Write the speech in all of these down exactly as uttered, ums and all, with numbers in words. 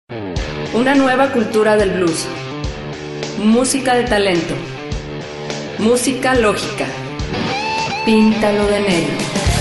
Una nueva cultura del blues. Música de talento. Música lógica. Píntalo de negro.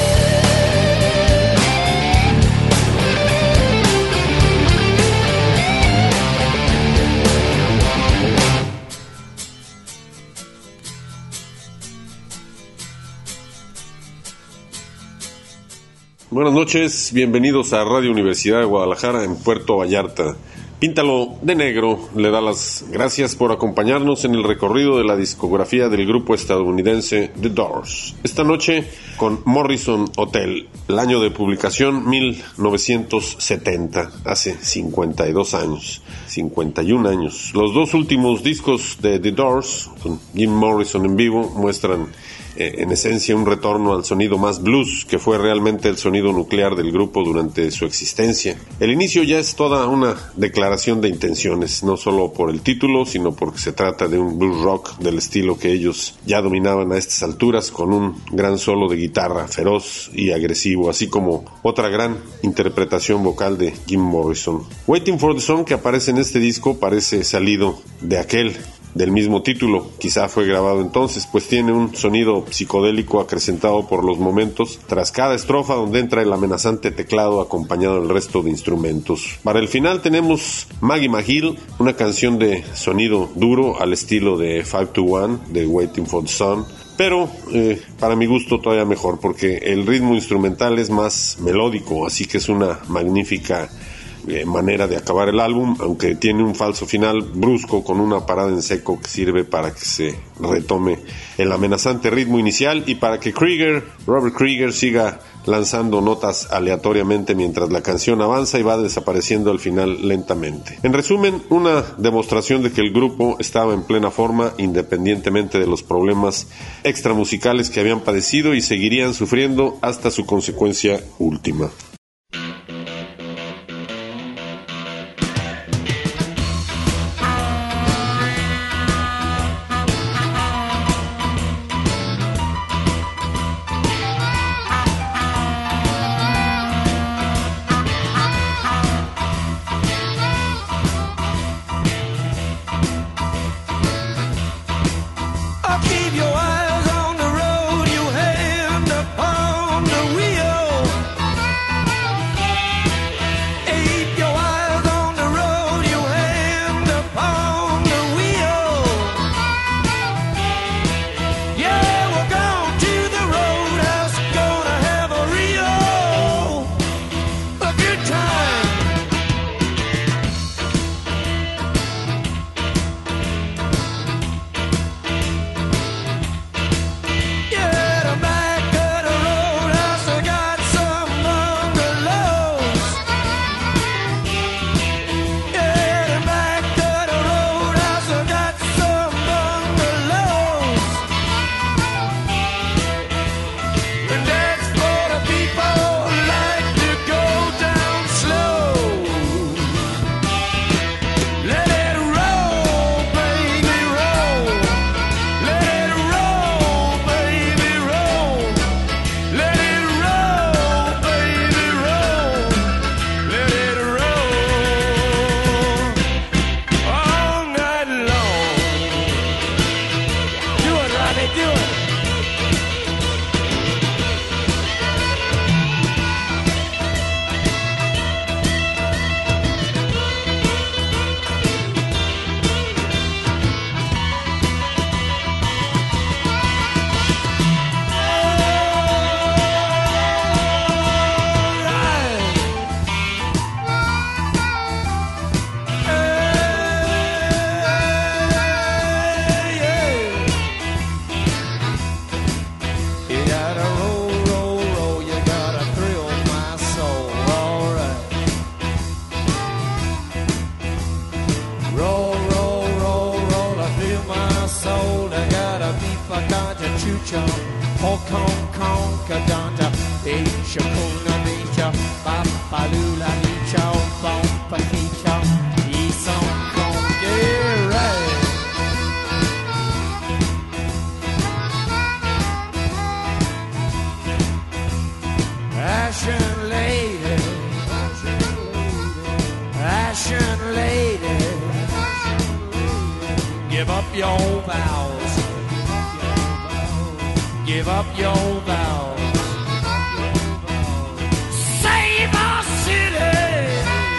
Buenas noches, bienvenidos a Radio Universidad de Guadalajara en Puerto Vallarta. Píntalo de negro le da las gracias por acompañarnos en el recorrido de la discografía del grupo estadounidense The Doors. Esta noche con Morrison Hotel, el año de publicación mil novecientos setenta, hace cincuenta y dos años, cincuenta y un años. Los dos últimos discos de The Doors, con Jim Morrison en vivo, muestran eh, en esencia un retorno al sonido más blues, que fue realmente el sonido nuclear del grupo durante su existencia. El inicio ya es toda una declaración de intenciones, no solo por el título, sino porque se trata de un blues rock del estilo que ellos ya dominaban a estas alturas, con un gran solo de guitarra feroz y agresivo, así como otra gran interpretación vocal de Jim Morrison. Waiting for the Sun, que aparece en este disco, parece salido de aquel del mismo título, quizá fue grabado entonces, pues tiene un sonido psicodélico acrecentado por los momentos tras cada estrofa, donde entra el amenazante teclado acompañado del resto de instrumentos. Para el final tenemos Maggie McGill, una canción de sonido duro al estilo de five to one de Waiting for the Sun, pero eh, para mi gusto todavía mejor, porque el ritmo instrumental es más melódico, así que es una magnífica Eh, manera de acabar el álbum, aunque tiene un falso final brusco con una parada en seco que sirve para que se retome el amenazante ritmo inicial y para que Krieger, Robert Krieger, siga lanzando notas aleatoriamente mientras la canción avanza y va desapareciendo al final lentamente. En resumen, una demostración de que el grupo estaba en plena forma independientemente de los problemas extramusicales que habían padecido y seguirían sufriendo hasta su consecuencia última. Ashen lady, ashen Give up your vows. Give up your vows. Save our city.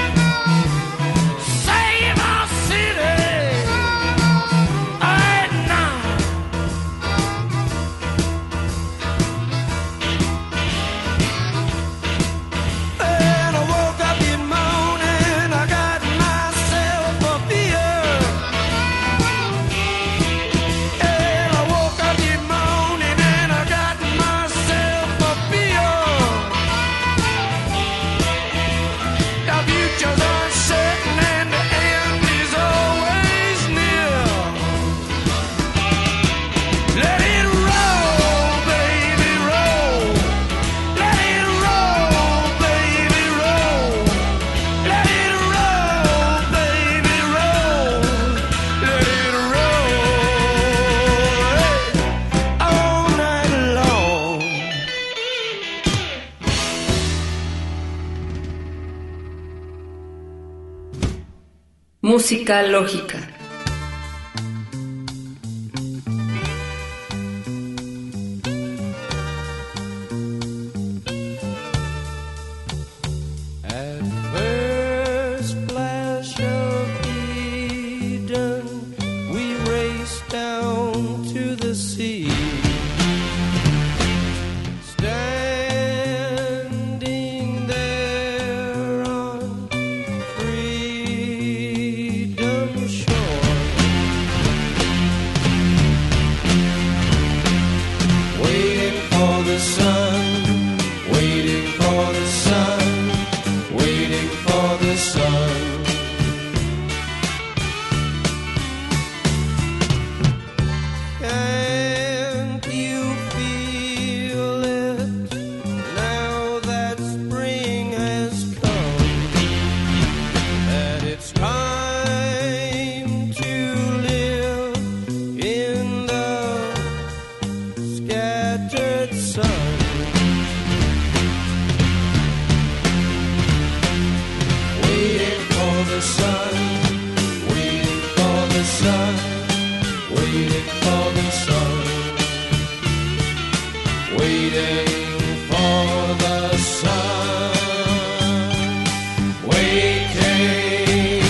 Save our city. Right now. When I woke up in the morning, I got myself a beer. And I woke up in the morning and I got myself a beer. The future's uncertain and the end is always near. Let it roll, baby, roll. Let it roll, baby, roll. Let it roll, baby, roll. Let it roll all night long. Música lógica. At first flash of Eden, we raced down to the sea. Standing there on freedom's shore, waiting for the sun, waiting for the sun, waiting for the sun. Can't you feel it now that spring has come? That it's time to live in the scattered sun. Waiting for the sun, waiting for the sun, waiting for the sun, waiting for the sun, waiting,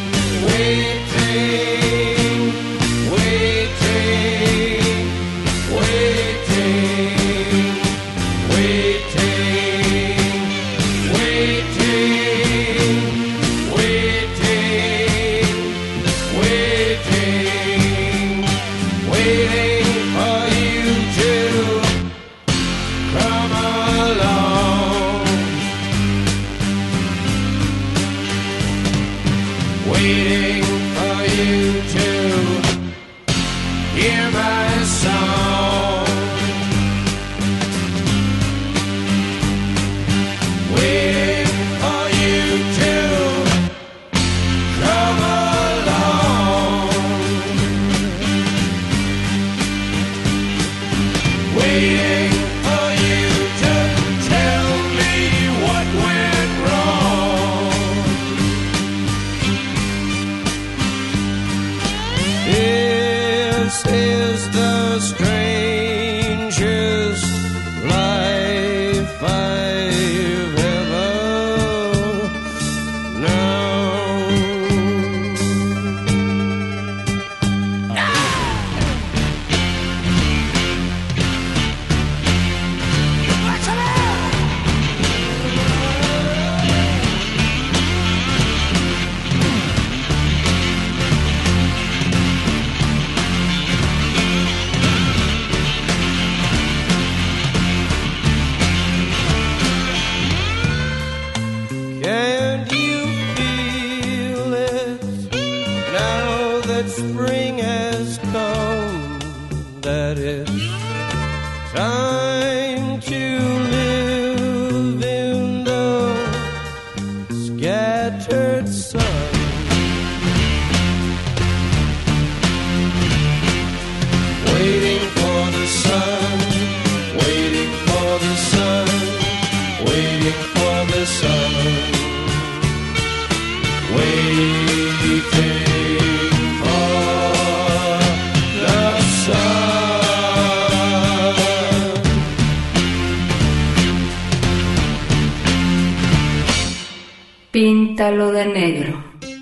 waiting, waiting, waiting, waiting, waiting, waiting, waiting, waiting for you to come along. Waiting for you to hear my song. Waiting for you to come along. Waiting for you to tell me what went wrong. This is the strangest life I've ever known. Can't you feel it now that spring has come? That it's time to live in the scattered sun. Waiting for the sun, waiting for the sun, waiting for the sun, waiting for Píntalo de negro.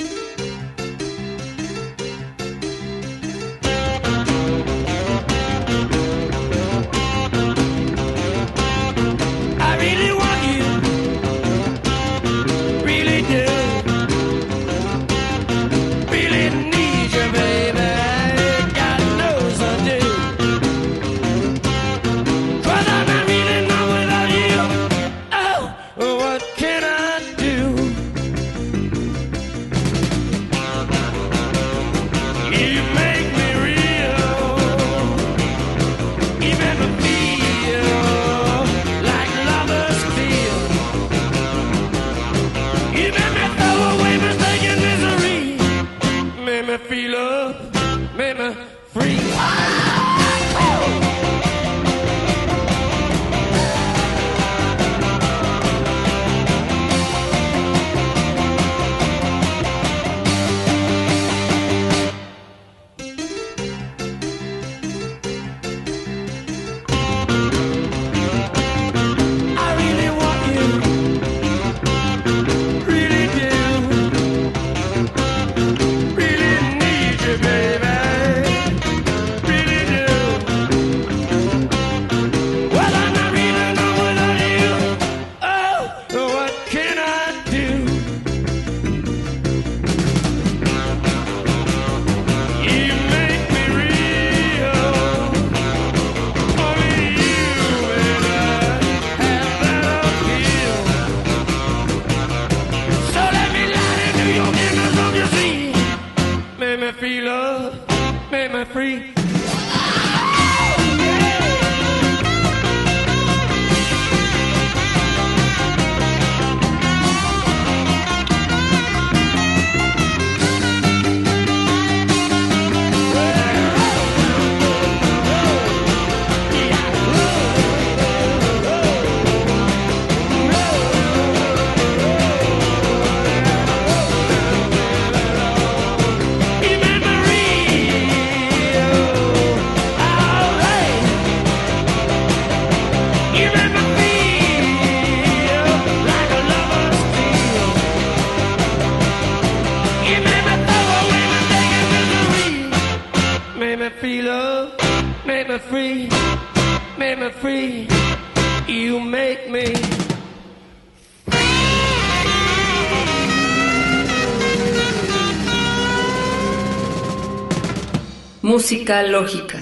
Música lógica.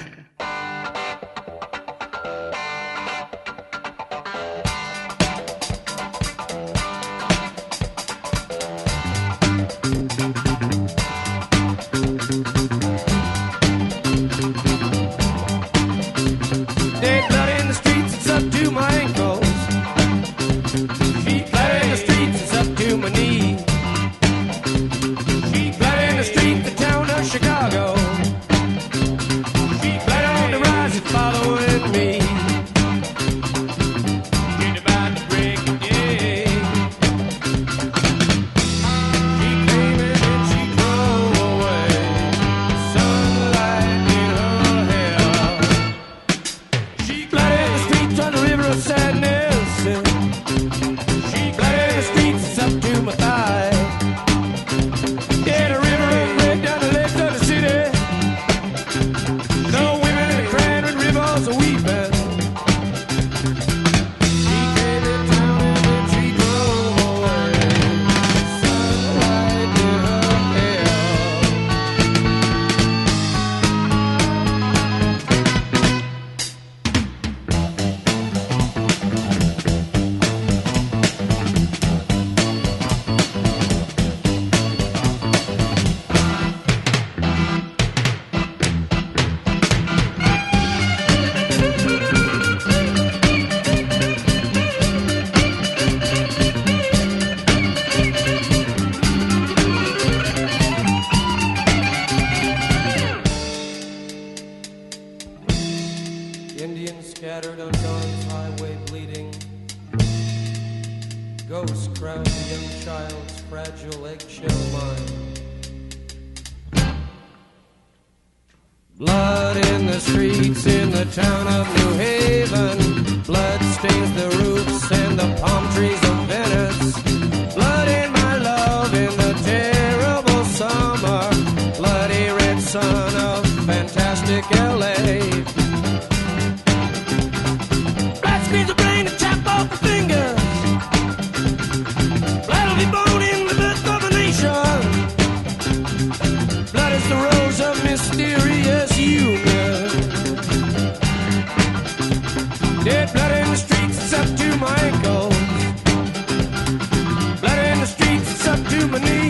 Blood in the streets in the town of New Haven. Blood stains the roofs and the palm trees of Venice. Blood in my love like L A. Blood squeeze the brain and chop off the fingers. Blood will be born in the birth of a nation. Blood is the rose of mysterious union. Dead blood in the streets, it's up to my ankles. Blood in the streets, it's up to my knee.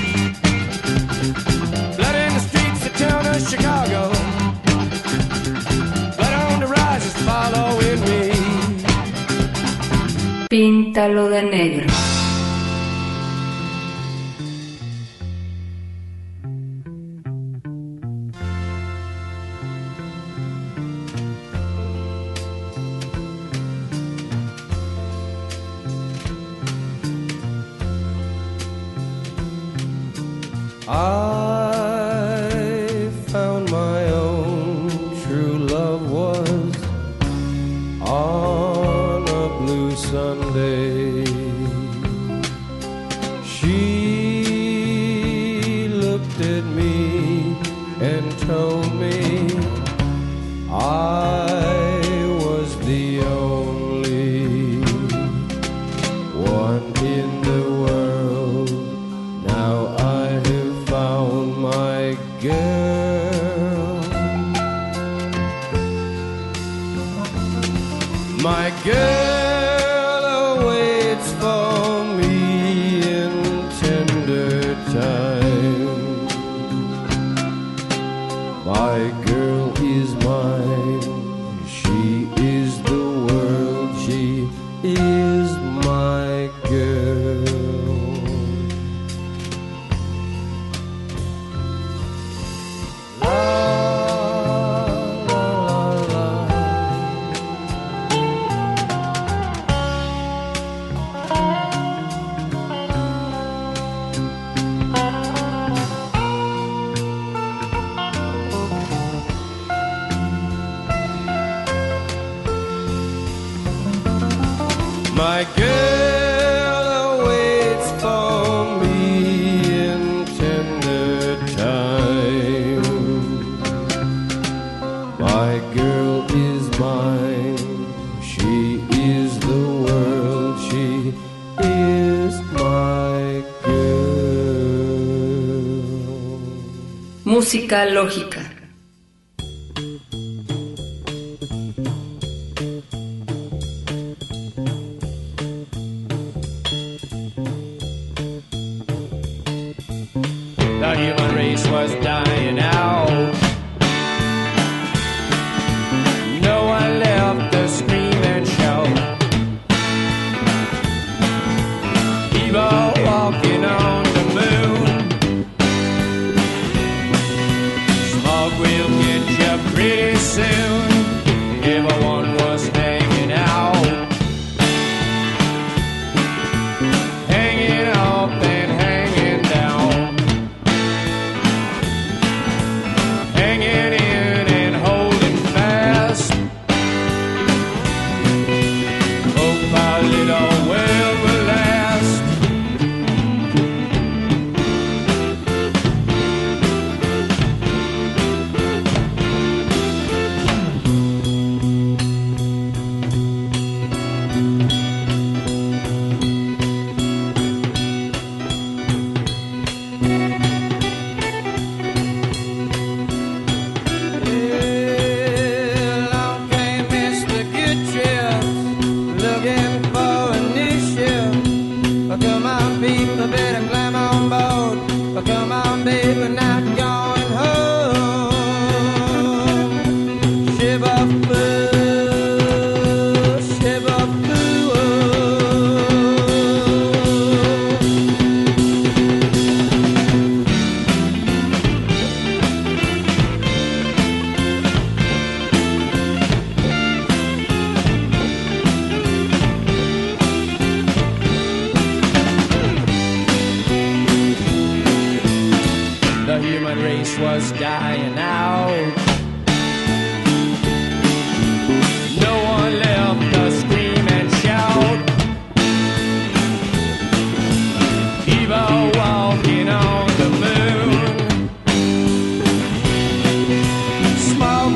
Blood in the streets, the town of Chicago. Blood on the rise is following me. Píntalo de negro. I found my own true love was on a blue Sunday. She looked at me and told me I was the only one in the world. Now I have found my girl. My girl awaits for me in tender time. My girl is mine. She is the world. She is my girl. My girl awaits for me in tender time. My girl is mine. She is the world. She is my girl. Música lógica. The human race was dying out. No one left to scream and shout. People walking on the moon. Smoke will get you pretty soon. Everyone was hanging out. Hanging up and hanging down. Hanging in and holding fast. Hope our little world will last. Along came Mister Goodchips, looking for an issue. Oh, come on, people, better climb on board. Oh, come on, baby, we're not going home. Shiver foo, shiver foo. The human race was dying out. No one left to scream and shout. People walking on the moon. Smoke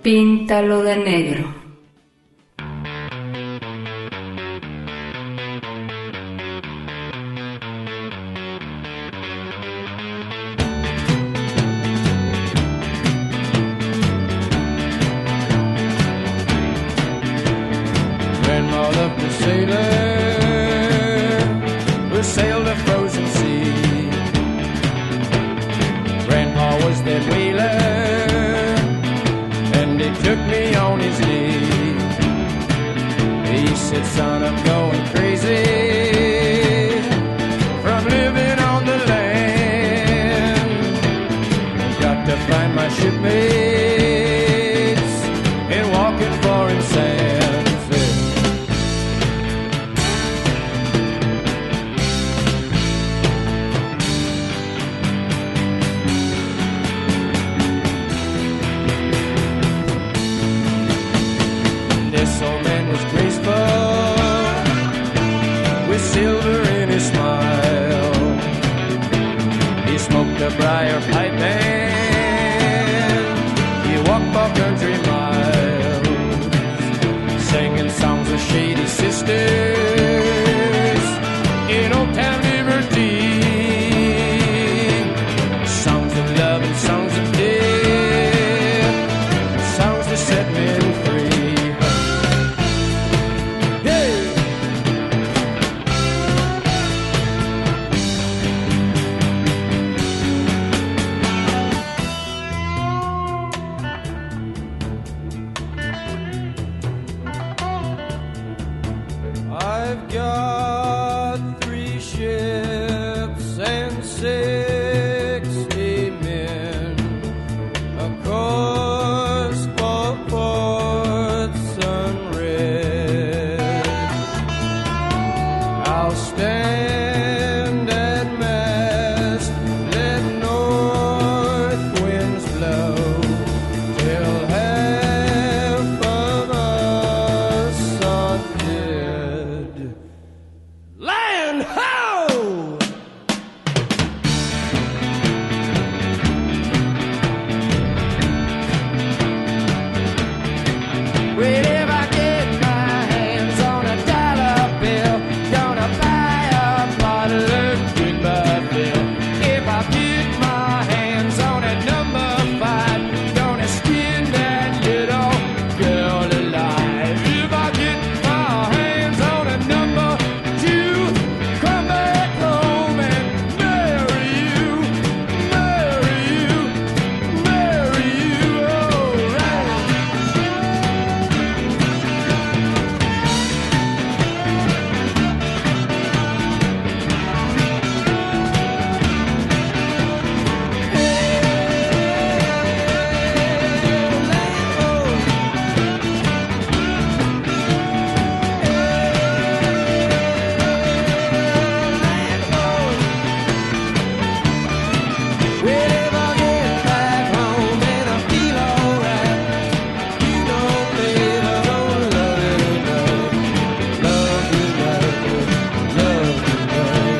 Píntalo de negro. Grandma loved to sailor, we sailed a frozen sea. Grandpa was that whaler, and he took me on his knee. He said, son, I'm going crazy from living on the land. Got to find my shipmates and walking foreign sands. This old man was graceful, with silver in his smile. He smoked a briar pipe and he walked for country miles, singing songs of shady sisters in Old Town Liberty, songs of love and songs of death, songs that set men free. I've got three ships and sixty men, a course for Port Sunred. I'll stand at mast, let north winds blow, till half of us are dead. Land ho! Well, if I get my hands on a dollar bill, gonna buy a bottle of goodbye Bill. If I get my hands on a number five, gonna skin that little girl alive. If I get my hands on a number two, come back home and marry you, marry you, marry you, alright. Well, if I get back home and I feel alright, you know, babe, I'm gonna love you tonight, love you tonight, love you tonight.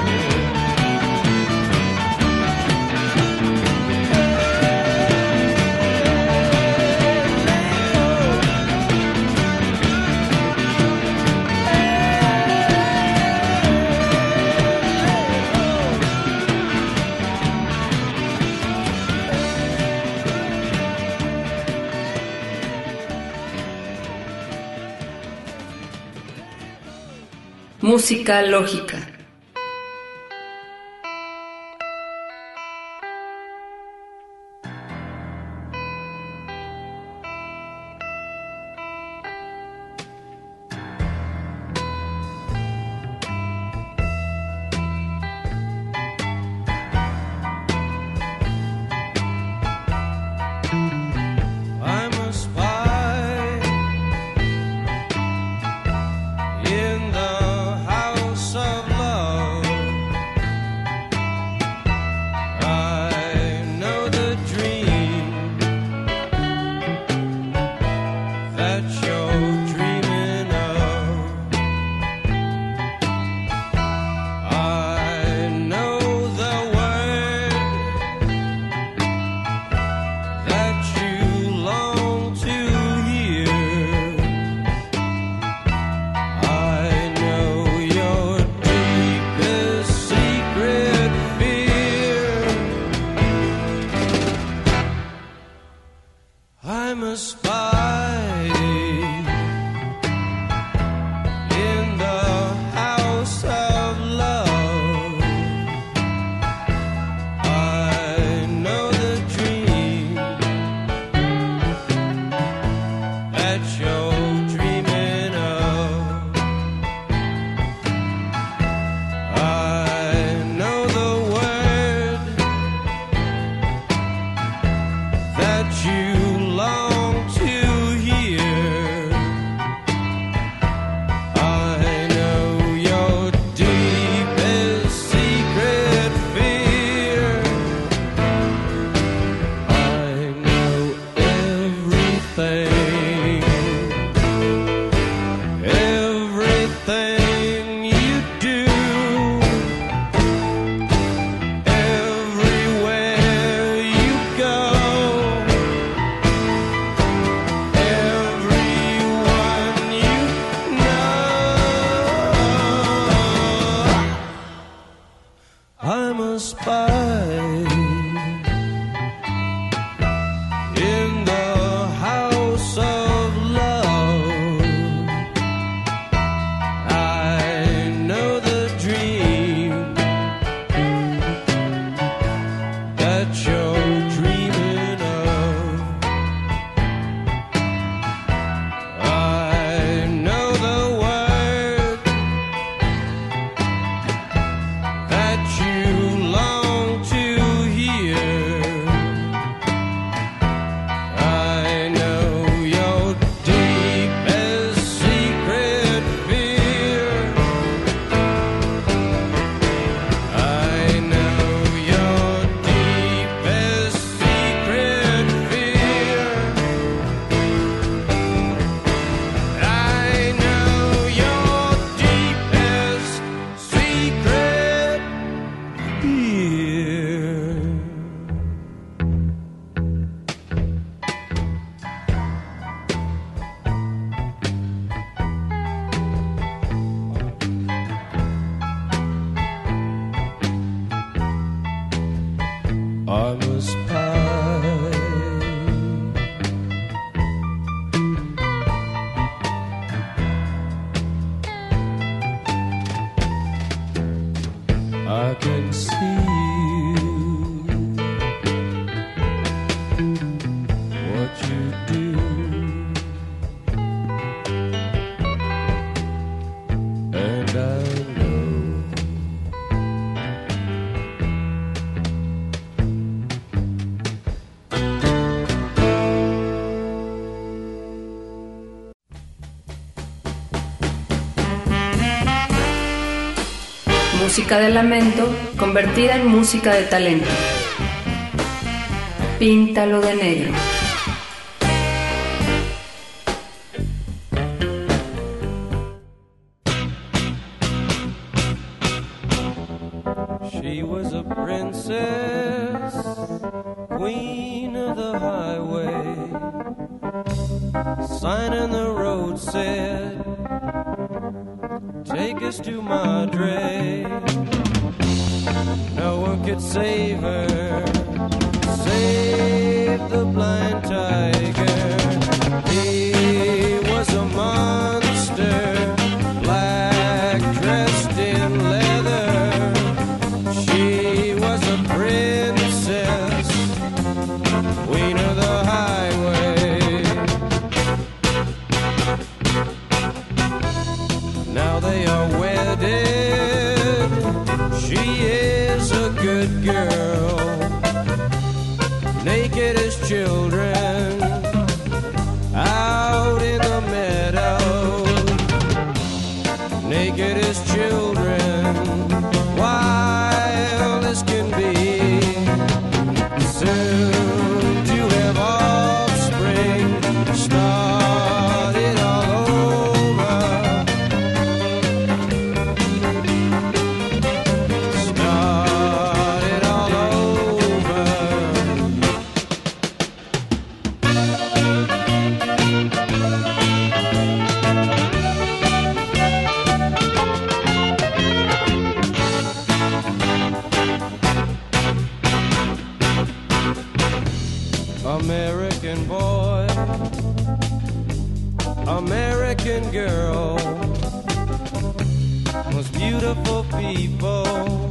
Música lógica. I'm a spy in the house of love. in the house of love. I know the dream that you're dreaming of. I know the word that you long to hear. I know your deepest secret fear. I know your deepest secret fear. I know your deepest secret fear. I must pie. I can see what you do, and I know Música de lamento convertida en música de talento. Píntalo de negro. she was a princess, queen of the highway. Sign in the road said, take us to Madre. No one could save her, save the blind tiger. He was a monster, black, dressed in leather. She was a princess, queen of the highway. Now they are wedded. She is a good girl, naked as children, out in the meadow. Naked as children, wild as can be. Soon to have offspring, start it all over. Start it all over. American boy, American girl, most beautiful people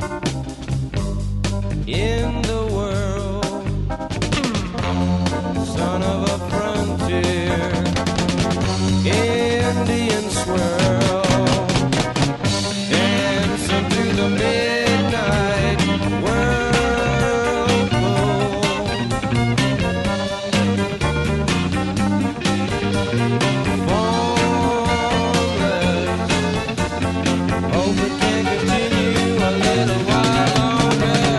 in the world. Son of a frontier, Indian swirl, dancing through the midnight whirlpool. Formless, hope it can continue a little while longer.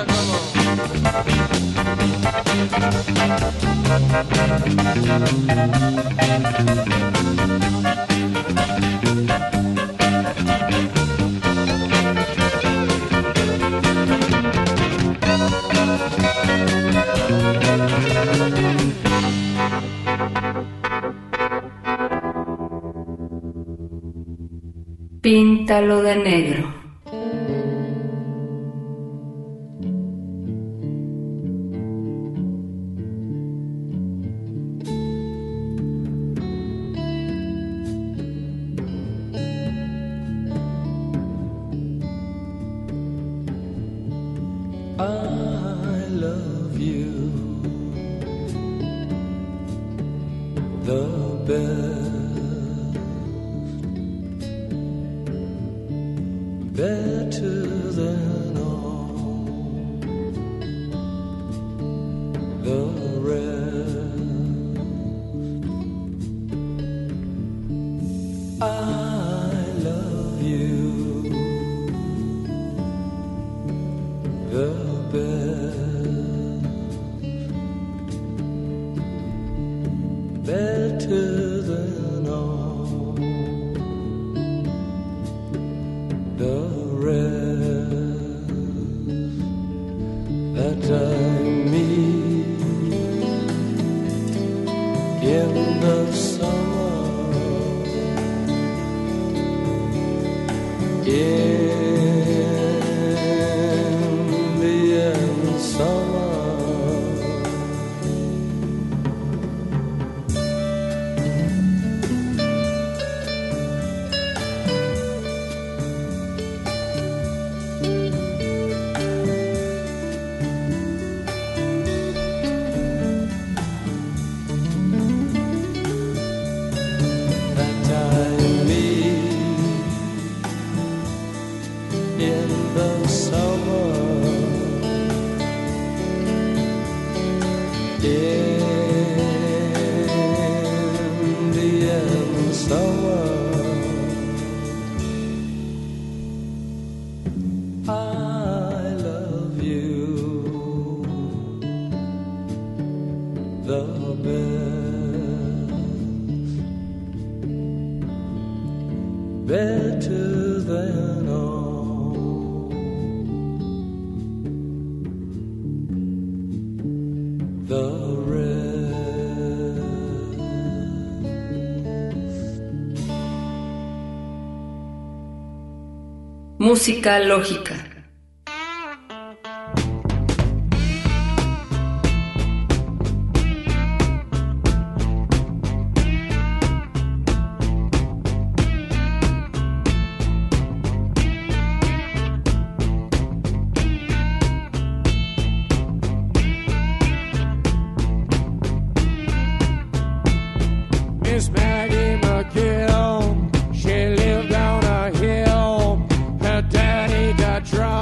Píntalo de negro. the best, better than all the rest. I love you the best, better than all the rest that I meet in the summer, in the end summer. Better than all the rest. Música lógica. Miss Maggie McGill, she lived on a hill. Her daddy got drunk.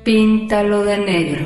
Píntalo de negro.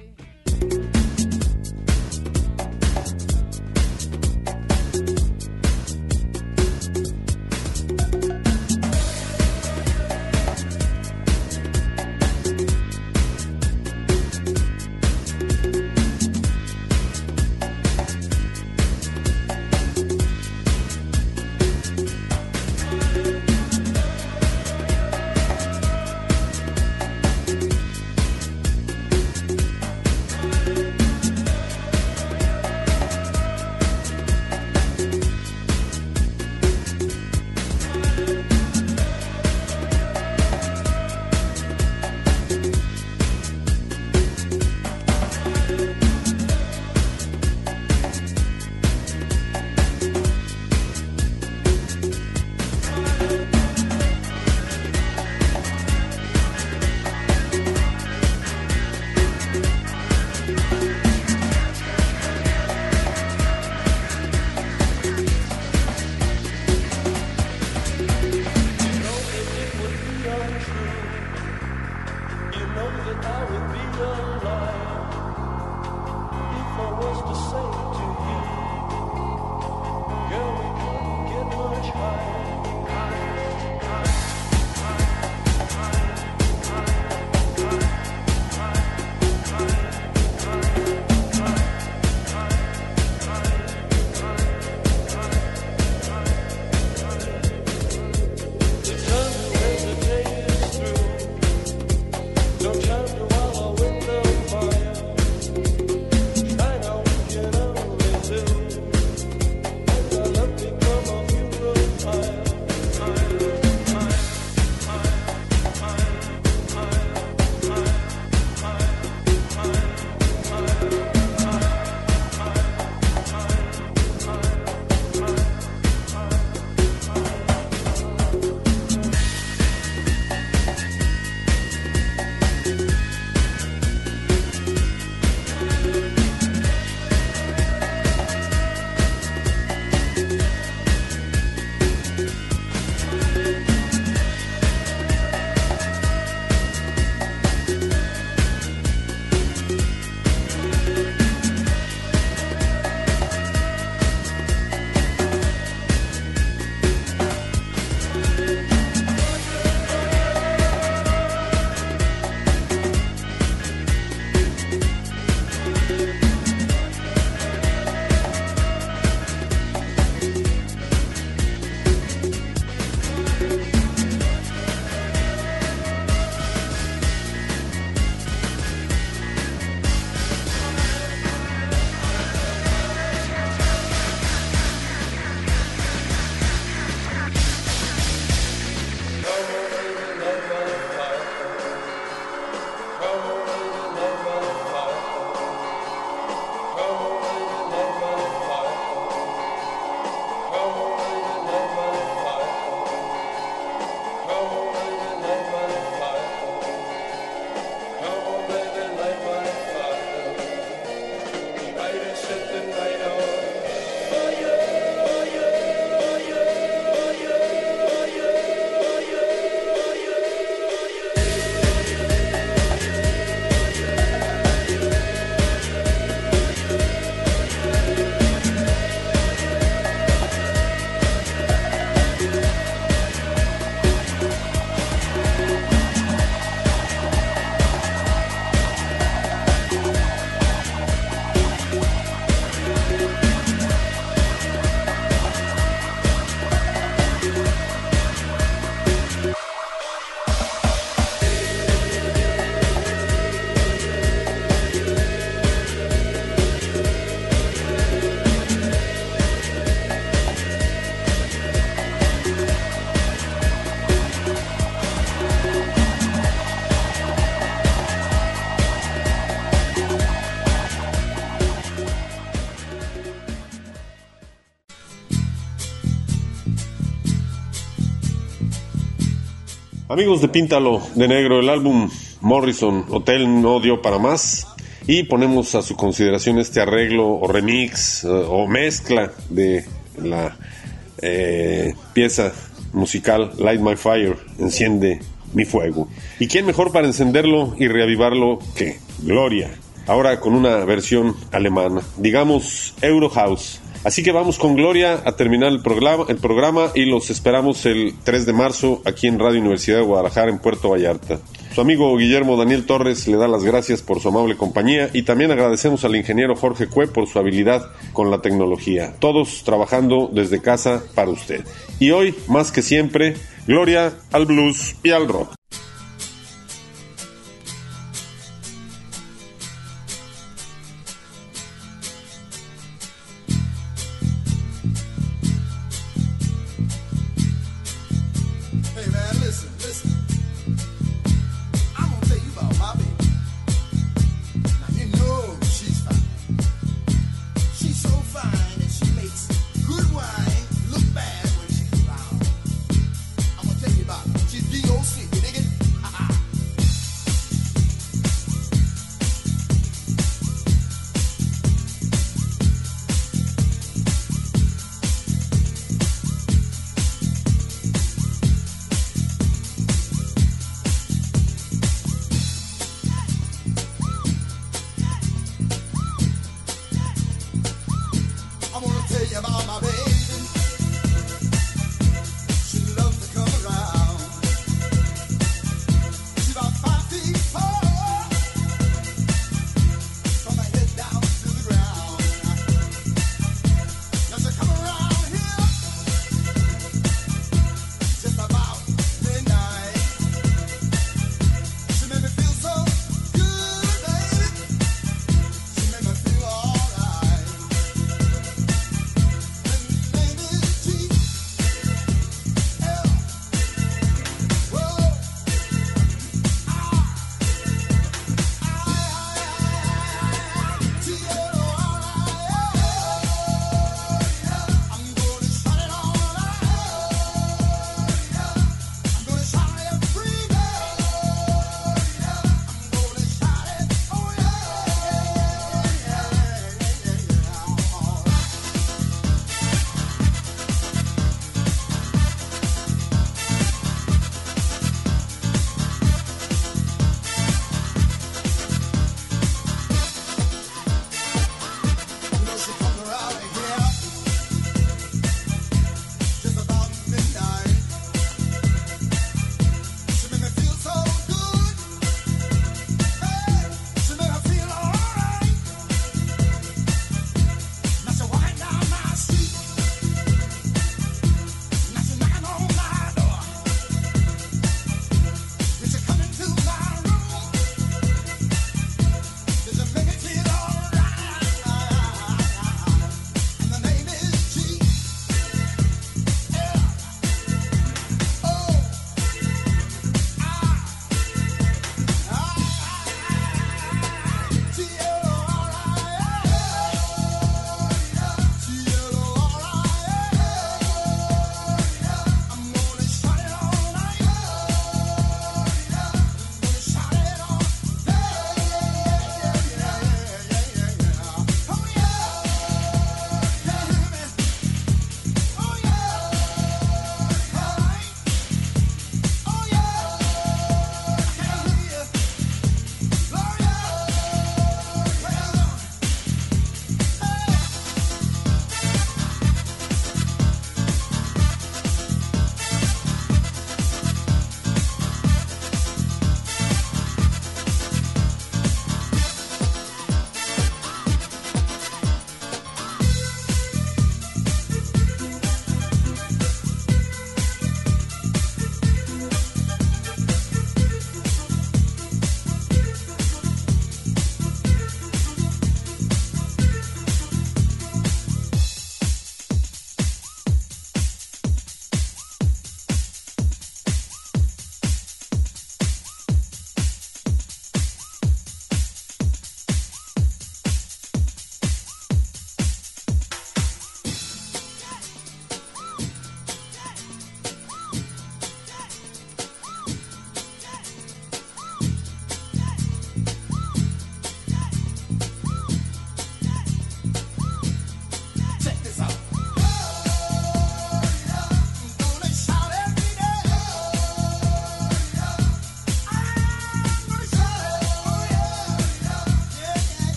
Amigos de Píntalo de Negro, el álbum Morrison Hotel no dio para más y ponemos a su consideración este arreglo o remix uh, o mezcla de la eh, pieza musical Light My Fire, Enciende mi fuego. ¿Y quién mejor para encenderlo y reavivarlo que Gloria? Ahora con una versión alemana, digamos Eurohouse. Así que vamos con Gloria a terminar el programa, el programa y los esperamos el tres de marzo aquí en Radio Universidad de Guadalajara en Puerto Vallarta. Su amigo Guillermo Daniel Torres le da las gracias por su amable compañía y también agradecemos al ingeniero Jorge Cue por su habilidad con la tecnología. Todos trabajando desde casa para usted. Y hoy, más que siempre, Gloria al blues y al rock. She's D O C, you dig it?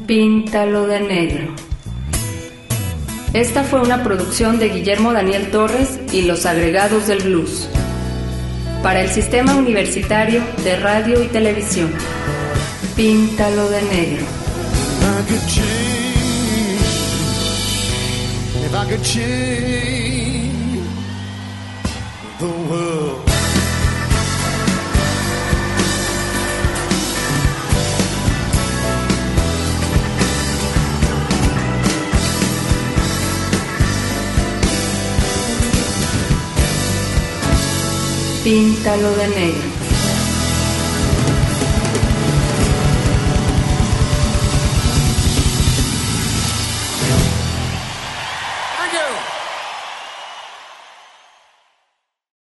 Píntalo de negro. Esta fue una producción de Guillermo Daniel Torres y los agregados del blues para el Sistema Universitario de Radio y Televisión. Píntalo de negro. I could change, if I could change the world. Píntalo de negro.